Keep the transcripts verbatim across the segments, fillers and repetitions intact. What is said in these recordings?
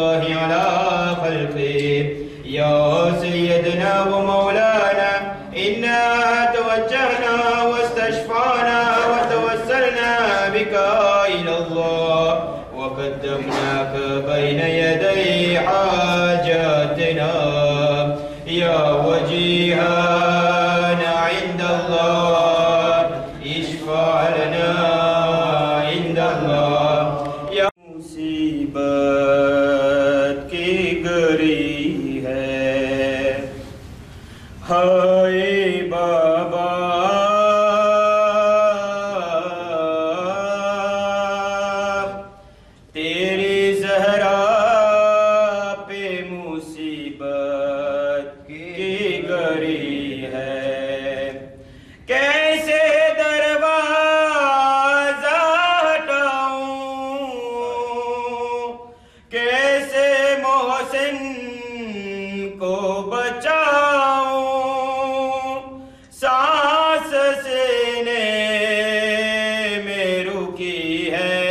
الله على خلقه. يا سيدنا ومولانا إنا توجهنا واستشفعنا وتوسلنا بك إلى الله وقدمناك بين يدي حاجاتنا يا وجيهنا عند الله اشفع لنا عند الله. یا مصیبت کی گری ہے ہائے بابا تیری زہرا پہ مصیبت کی گری ہے. کیسے دروازہ ہٹاؤں کیسے محسن کو بچاؤں سانس سینے میں رکی ہے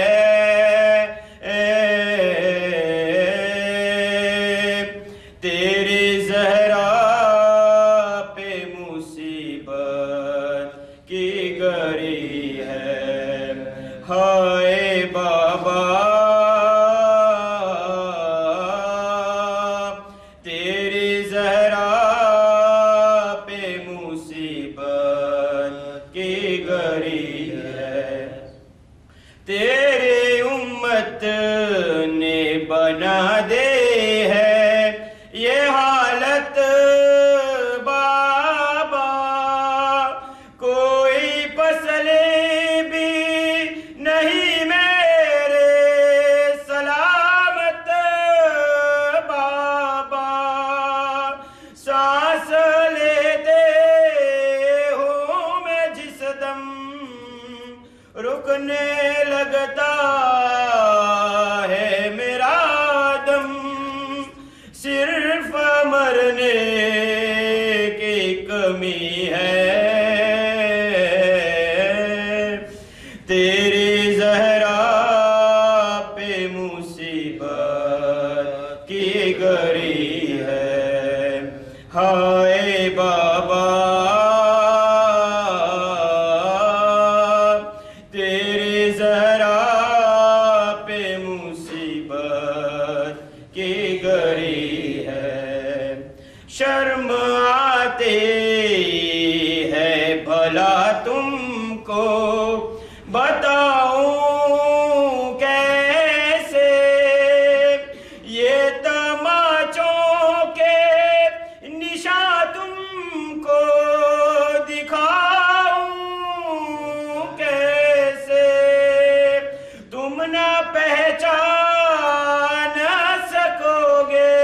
تیری زہرا پہ مصیبت کی گری ہے. ہائے بابا تیری زہرا پہ مصیبت کی گری ہے. تیری امت نے بنا دے ہے یہ حالت بابا. کوئی فصلیں بھی نہیں میرے سلامت بابا. سانس لیتے ہوں میں جس دم رکنے لگتا ہے میرا دم. صرف مرنے کی کمی ہے تیری زہرا پہ مصیبت کی گری ہے. ہائے بابا تیری زہرا پہ مصیبت کی گری ہے. شرم آتی ہے بھلا تم کو بتاؤں کیسے یہ تماچوں کے نشان تم کو دکھاؤں کیسے. تم نہ پہچان سکو گے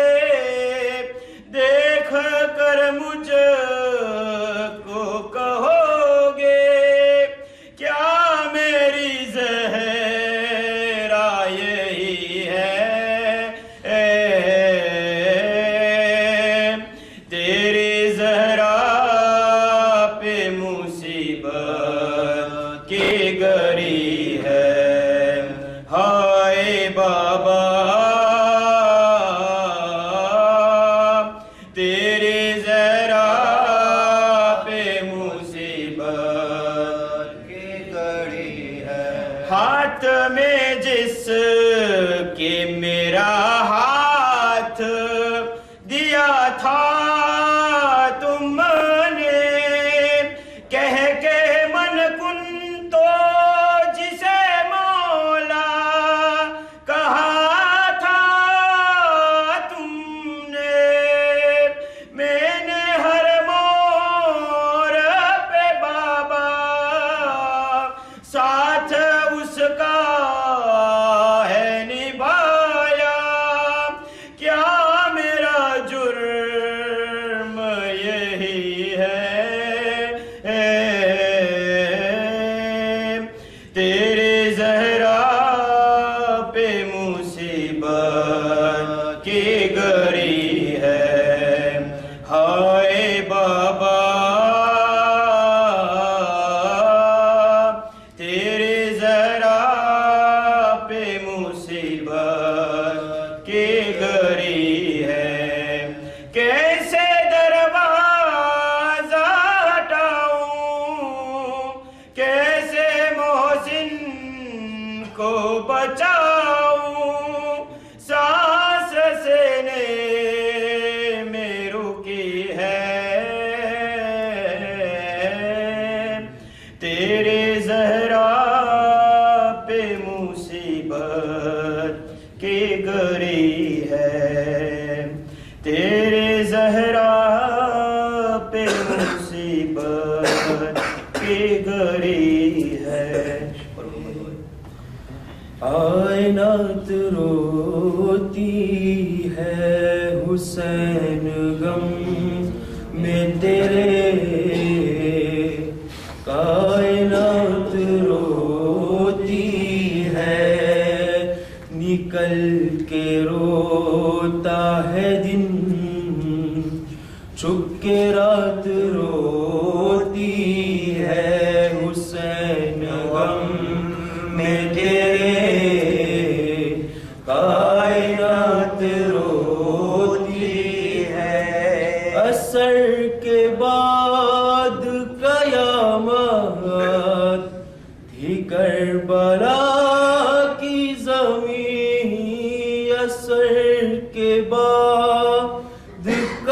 دیکھ کر مجھ کو کہو گے کیا میری زہرا یہی ہے. تیری زہرا پہ مصیبت کی گری ہے. ہائے بابا تیری زہرا پہ مصیبت کی گری ہے. ہاتھ میں جس کے میرا ہاتھ دیا تھا تم نے کہہ کے من کن تو جسے مولا کہا تھا تم نے. میں نے ہر موڑ پہ بابا ساتھ اس کا ہے نبھایا. کیا میرا جرم یہی ہے تیری زہرا پہ مصیبت کی گری ہے. ہائے بابا تیری زہرا پہ مصیبت کی گری کی گری ہے، تیرے زہرا پہ مصیبت کی گری ہے۔ کائنات روتی ہے حسین غم میں تیرے، کائنات روتی ہے نکل کے روتا ہے دن، چھپ کے رات روتی ہے حسین غم میں تیرے، کائنات روتی ہے۔ اثر کے بعد قیامت تھی کربلا کی زمین، اثر کے بعد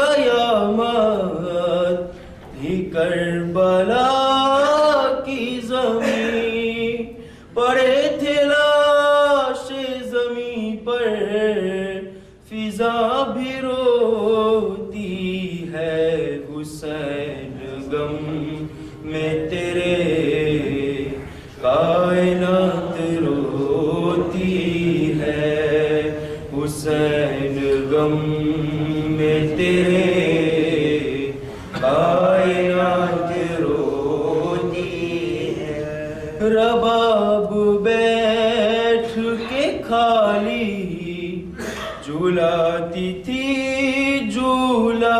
قیامت تھی کربلا کی زمین، پڑے تھے لاش زمین پر فضا بھی روتی ہے حسین غم میں تیرے، کائنات روتی ہے حسین غم میں تیرے، کائنات روتی ہے۔ رباب بیٹھ کے خالی جھولاتی تھی جھولا،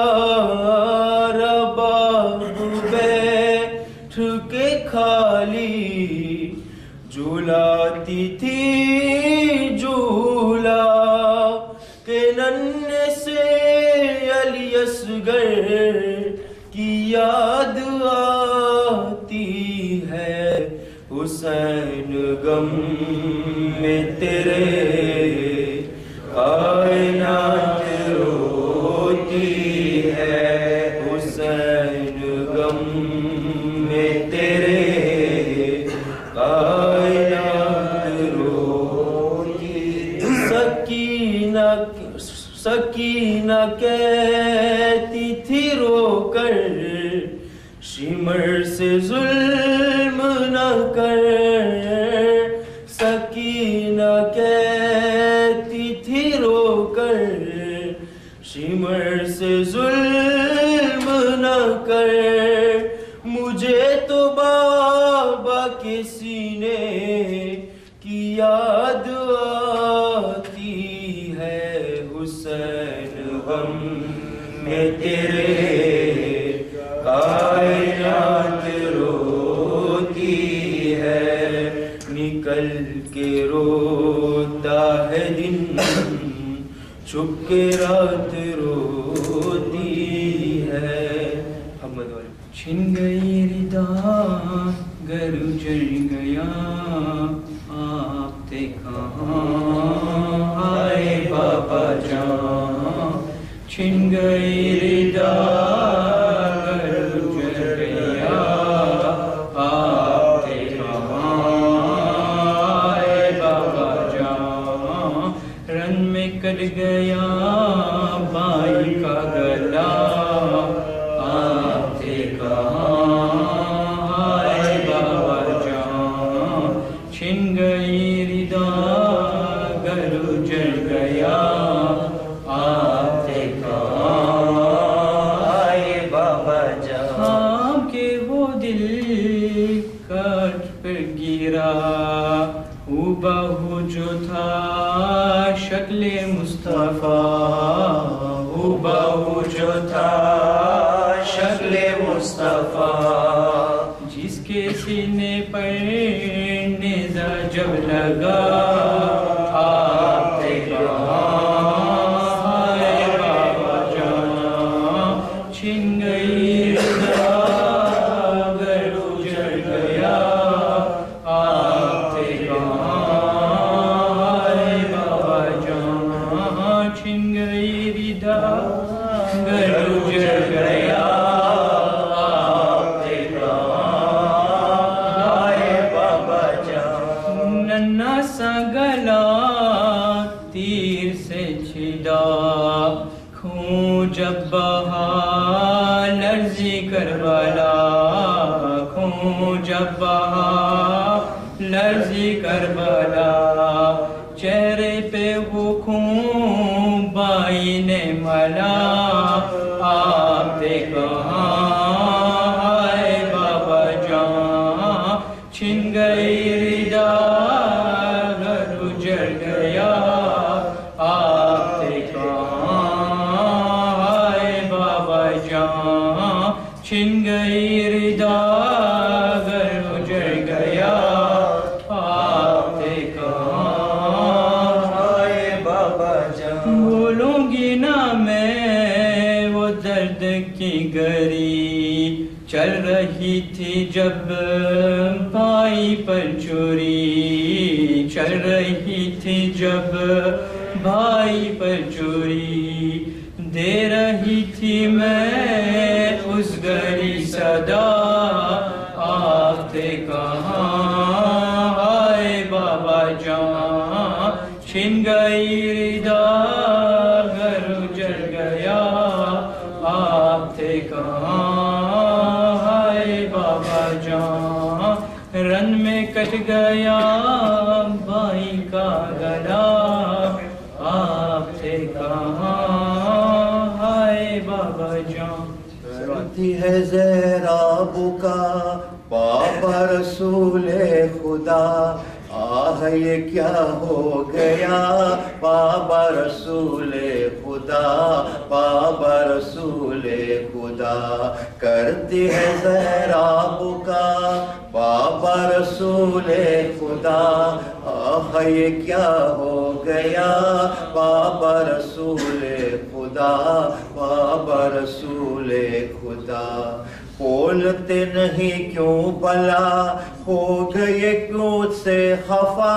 رباب بیٹھ کے خالی جھولاتی تھی جھولا، کہ ننھے سے علی اصغر کی یاد آتی ہے حسین غم میں تیرے، کائنات روتی ہے حسین غم میں تیرے، کائنات روتی۔ سکینہ سکینہ کہتی تھی رو کر شمر سے ظلم نہ کر، سکینہ کہتی تھی رو کر شمر سے ظلم نہ کر، مجھے تو بابا کے سینے کی یاد آتی ہے حسین غم میں تیرے، کائنات روتی ہے نکل کے روتا ہے دن، چھپ کے رات روتی ہے۔ محمد والے چھن گئی ردا گر اجڑ گیا آپ تھے کہاں آئے بابا جان، چھن گئی ردا کٹ گیا بائی کا گلا آپ تھے کہاں آئے بابا جان، چھن گئی ردا گر اجڑ گیا آپ تھے کہاں آئے بابا جان، آپ کے وہ دل کٹ پر گرا ہو جو تھا شکل مصطفیٰ، ہو جو تھا شکل مصطفیٰ، جس کے سینے پر نیزہ جب لگا آپ تھے کہاں آئے بابا جان، چھن گئی ردا گر اجڑ گیا آپ تھے کہاں چھن گئی ردا گر اجڑ گیا آپ جب بہا لرزی کربلا خون جب بہا لرزی کربلا چہرے پہ وہ خون بائی نے ملا آپ تھے کہاں آئے بابا جان چھن گئی ردا گھر اجڑ گیا آپ تھے کہاں آئے بابا جان چھن گئی ردا گھر اجڑ گیا آپ تھے کہاں آئے بابا جان بھولوں گی نہ میں وہ درد کی گری چل رہی تھی جب بھائی پر چوری چل رہی تھی جب بھائی پر چوری دے رہی تھی میں اس گھڑی صدا آپ تھے کہاں آئے بابا جان چھن گئی ردا گھر اجڑ گیا آپ تھے کہاں آئے بابا جان رن میں کٹ گیا بھائی کا گلا آپ تھے کہاں آئے بابا جان کرتی ہے زہراب کا بابا رسول خدا آہ یہ کیا ہو گیا بابا رسول خدا بابا رسول خدا کرتی ہے زہراب کا بابا رسول خدا آہ یہ کیا ہو گیا بابا رسول خدا بابا رسول خدا بولتے نہیں کیوں بلا ہو گئے کیوں سے خفا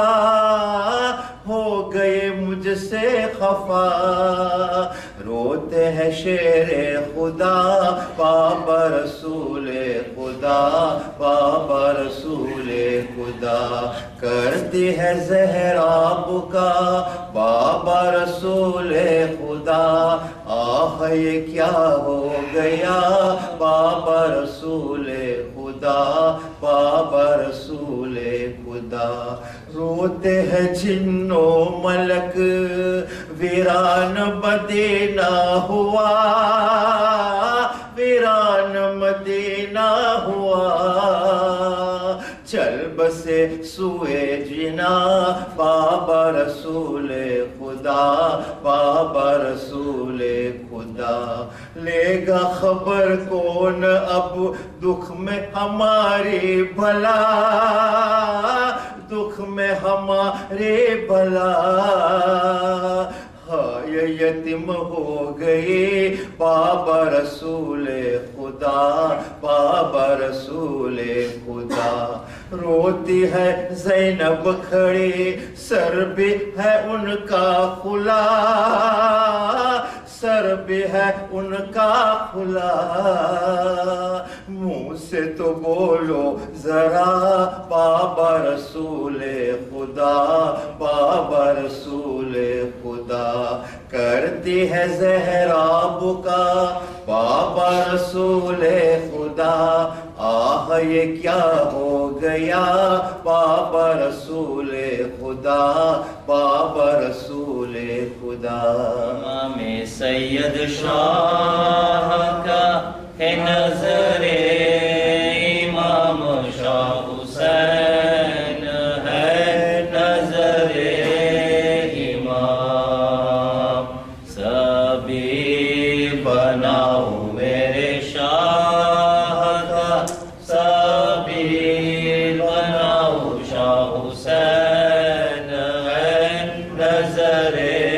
ہو گئے مجھ سے خفا روتے ہیں شیر خدا بابا رسول خدا بابا رسول خدا کرتی ہے زہراب کا بابا رسول خدا آہ یہ کیا ہو گیا بابا رسول خدا بابا رسول خدا روتے ہیں جن و ملک ویران مدینہ ہوا ویران مدینہ ہوا چل بسے سوئے جنا بابا رسول خدا بابا رسول خدا لے گا خبر کون اب دکھ میں ہماری بھلا دکھ میں ہمارے بھلا ہائے یتیم ہو گئی بابا رسول خدا بابا رسول خدا روتی ہے زینب کھڑی سر بھی ہے ان کا کھلا سر بھی ہے ان کا کھلا منہ سے تو بولو ذرا بابا رسول خدا بابا رسول خدا کرتی ہے زہراب کا بابا رسول خدا آہ یہ کیا ہو گیا بابا رسول خدا بابا رسول خدا امام سید شاہ کا ہے نظر امام شاہ حسین ہے نظر امام سبھی بناؤ میرے شاہ کا سبھی بناؤ شاہ حسین ہے نظر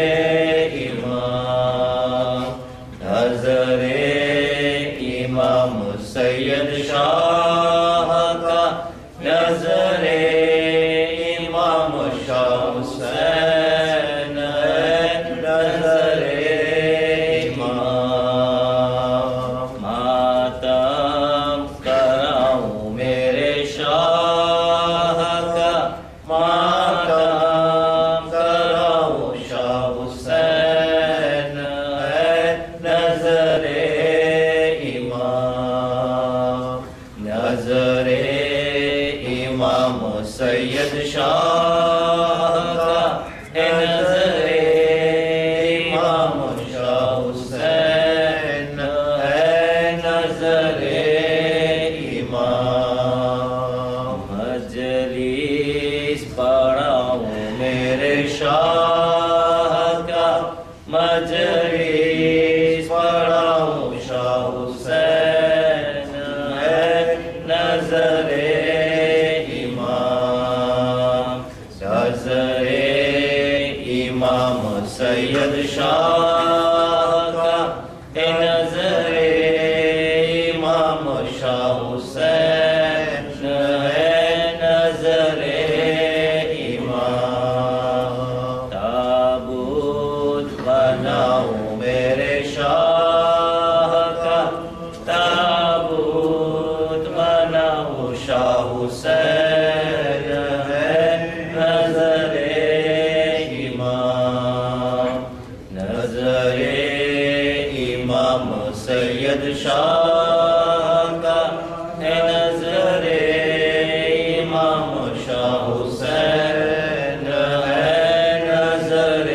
نظر امام سید شاہ کا نظر امام شاہ حسین نظر امام ماتم کراؤں میرے شاہ کا ماتم کراؤں شاہ حسین امام سید شاہ کا اے نظر امام شاہ حسین ہے نظر امام تابوت بناؤ میرے شاہ کا تابوت بناؤ شاہ حسین ہے نظر امام نظر امام سید شاہ کا ہے نظر امام شاہ حسین ہے نظر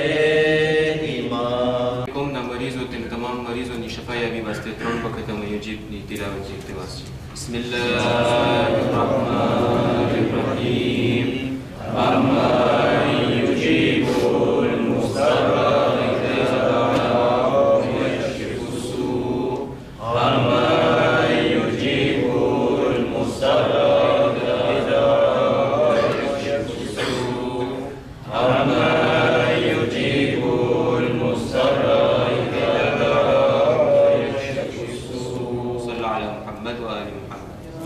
امام کوم نا مریض ہوتے ہیں تمام مریضوں نے شفا یابی واسطے ترون وقت میں یجیب نی تلاوت کی اقتباس بسم اللہ الرحمن الرحیم امن یجیب المضطر اذا دعاه ويكشف السوء امن یجیب المضطر اذا ويكشف السوء امن یجیب المضطر اذا دعاه ويكشف السوء صلی اللہ علی محمد و آل محمد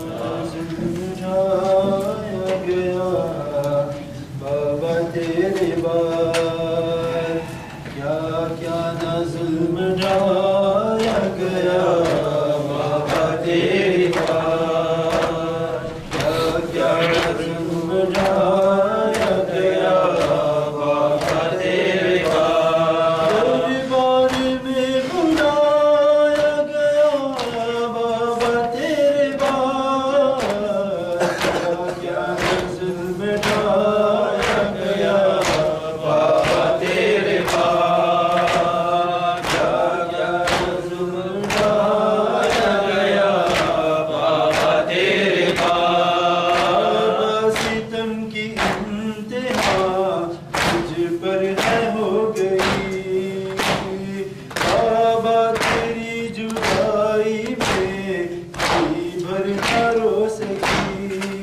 سمجھایا گیا بابا تیرے بار کیا کیا نہ ظلم ڈھایا گیا بابا تیرے بار کیا کیا نہ ظلم ڈھایا گیا بابا تیرے بار دربار میں بلایا گیا بابا تیرے بار کیا کیا ظلم ڈھایا گیا بابا تیرے بار کیا کیا ظلم ڈھایا گیا بابا تیرے بار ستم کی انتہا تجھ پر ہے ہو گئی بابا تیری جدائی میں جی بھر نہ رو سکی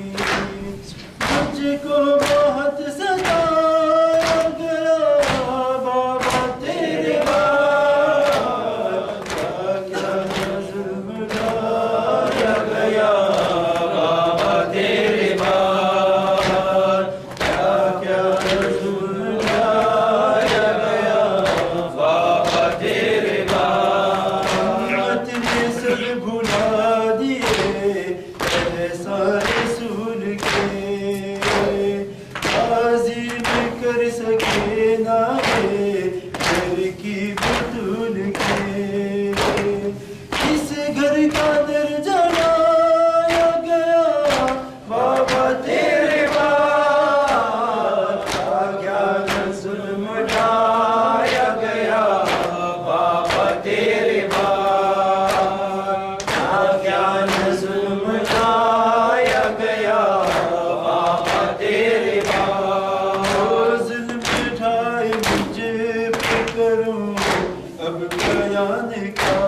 مجھ کو بہت ستایا گیا بابا تیرے بار کیا کیا ظلم ڈھایا گیا بابا تیرے بار کیا کیا ظلم ڈھایا گیا بابا تیرے بار رحمت نے سب بھلا دیے احسان رسول کے قاضی میں کر سکے نہ گھر کی بطول کے کس گھر کا در جلایا گیا بابا تیرے بار کیا کیا نہ ظلم ڈھایا گیا بابا تیرے بار کیا کیا نہ ظلم ڈھایا گیا بابا تیرے بار ظلم ڈھائے مجھے پہ کروں اب بیان کا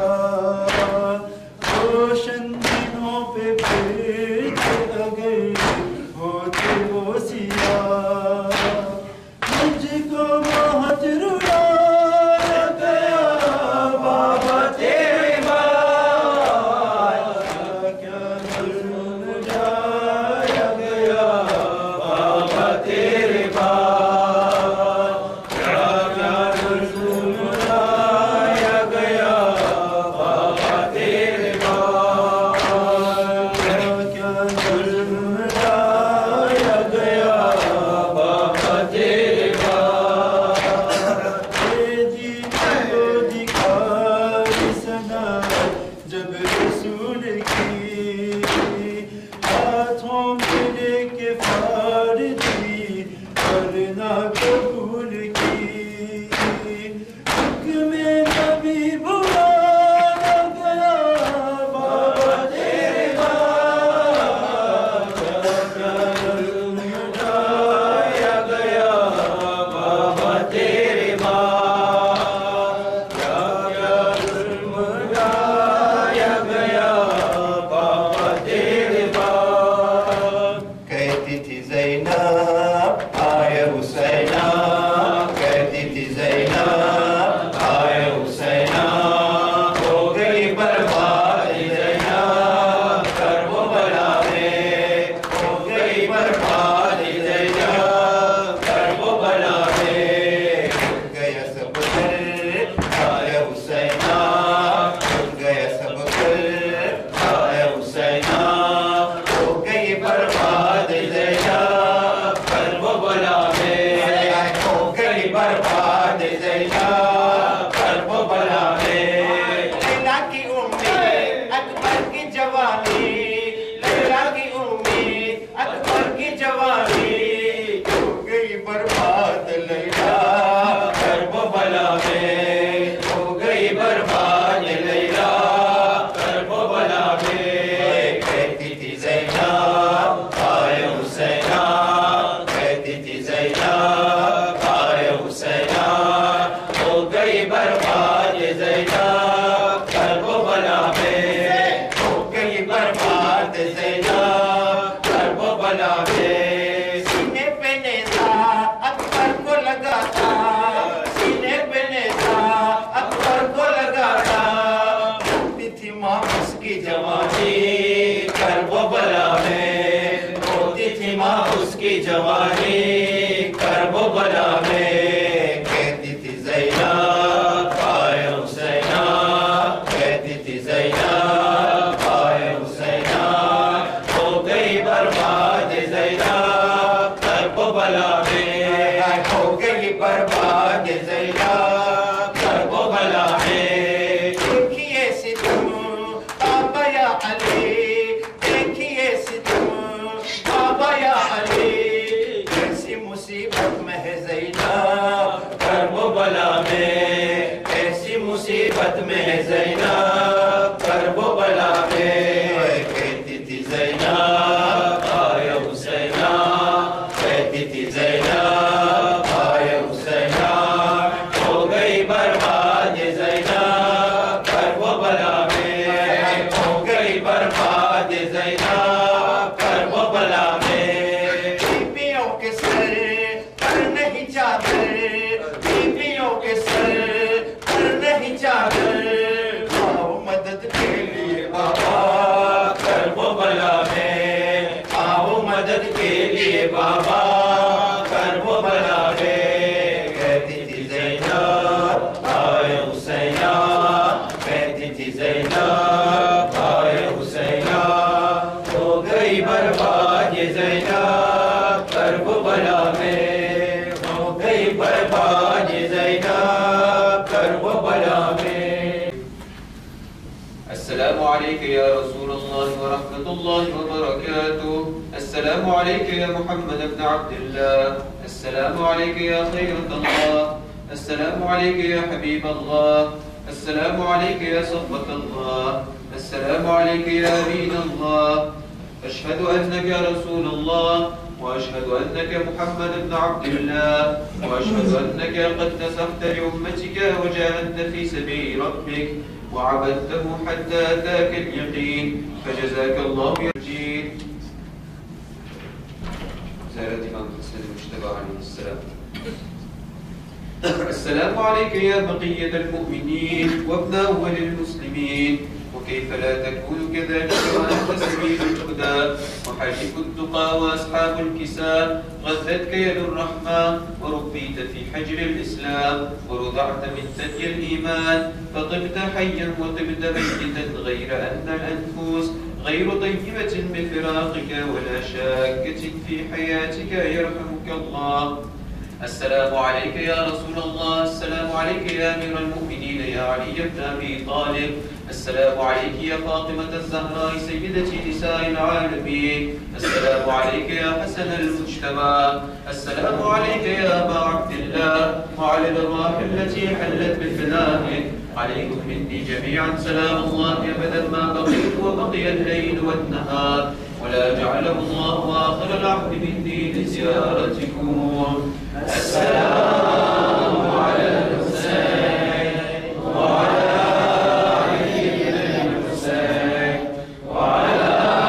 روشن دنوں پہ پھرتے اگر ہوتے وہ سیاہ مجھ کو بہت رلایا گیا بابا تیرے بار کیا کیا ظلم ڈھایا گیا بابا تیرے بار کیا کیا ظلم बर्बाद ज़ैनब कर्बला में। लैला की उम्मीद अकबर की जवानी, लैला की उम्मीद अकबर की जवानी हो गई बर्बाद लैला कर्बला में, हो गई बर्बाद लैला कर्बला में। कहती थी ज़ैनब आए हुसैना, कहती थी ज़ैनब आए हुसैना हो गई बर्बाद ज़ैनब कर्बला में, हो गई बर्बाद ज़ैनब कर्बला में। सीने पे नेज़ा अकबर को लगा था, सीने पे नेज़ा अकबर को लगा था। होती थी माँ उसकी जवानी कर्बला में, होती थी माँ उसकी जवानी कर्बला में। कहती थी ज़ैनब आए हुसैना, कहती थी ज़ैनब आए हुसैना हो गई बर्बाद ज़ैनब कर्बला में, हो गई बर्बाद ज़ैनब कर्बला में। देखिए सितम बाबा या अली, देखिए सितम बाबा या अली, कैसी मुसीबत में है ज़ैनब कर्बला में, ऐसी मुसीबत में है ज़ैनब कर्बला में। कहती थी ज़ैनब आए हुसैना, कहती थी ज़ैनब आए हुसैना हो गई बर्बाद ज़ैनब कर्बला में, हो गई बर्बाद ज़ैनब कर्बला में। बीबियों के सर पर नहीं चादर, बीबियों के सर पर नहीं चादर, आओ मदद के लिए बाबा कर्बला में, आओ मदद के लिए बाबा कर्बला में। कहती थी ज़ैनब आए हुसैना, कहती थी ज़ैनब आए हुसैना हो गई बर्बाद ज़ैनब कर्बला में, हो गई बर्बाद ज़ैनब कर्बला में। السلام عليك يا رسول الله ورحمة الله وبركاته. السلام عليك يا محمد بن عبد الله. السلام عليك يا خيرة الله. السلام عليك يا حبيب الله. السلام عليك يا صفوة الله. السلام عليك يا أمين الله. أشهد أنك رسول الله، وأشهد أنك محمد بن عبد الله، وأشهد أنك قد نصحت لأمتك وجاهدت في سبيل ربك وعبدته حتى أتاك اليقين، فجزاك الله يرجين. سيرة إمام الحسن المجتبى عليه السلام. السلام عليك يا بقية المؤمنين وابن أول المسلمين، وكيف لا تكون كذلك وأنت سبيل الهدى وحليف التقى وأصحاب الكساء. غذتك يد الرحمة وربيت في حجر الإسلام ورضعت من ثدي الإيمان، فطبت حيا وطبت ميتا، غير أن الأنفس غير طيبة بفراقك ولا شاكة في حياتك، يرحمك الله. السلام عليك يا رسول الله. السلام عليك يا أمير المؤمنين يا علي بن أبي طالب. السلام عليك يا فاطمة الزهراء سيدة نساء العالمين. السلام عليك يا حسن المجتبى. السلام عليك يا أبا عبد الله وعلى الأرواح التي حلت بفنائك. عليكم مني جميعا سلام الله أبدا ما بقيت وبقي الليل والنهار، ولا جعله الله آخر العهد مني لزيارتكم. السلام على الحسين وعلى علي بن الحسين وعلى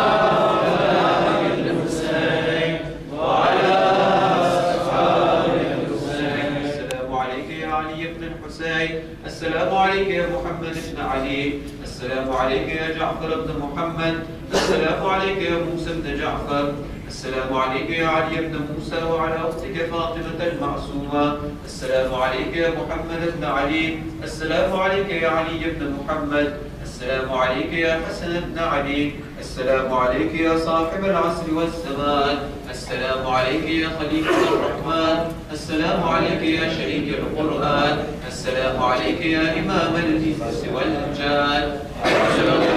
أولاد الحسين وعلى أصحاب الحسين. السلام عليك يا علي بن الحسين. السلام عليك يا محمد بن علي. السلام عليك يا جعفر بن محمد. السلام عليك يا موسى بن جعفر. السلام عليك يا علي بن موسى وعلى أختك فاطمة المعصومة. السلام عليك يا محمد بن علي. السلام عليك يا علي بن محمد. السلام عليك يا حسن بن علي. السلام عليك يا صاحب العصر والزمان. السلام عليك يا خليفة الرحمن. السلام عليك يا شريك القرآن. السلام عليك يا إمام الإنس والجان.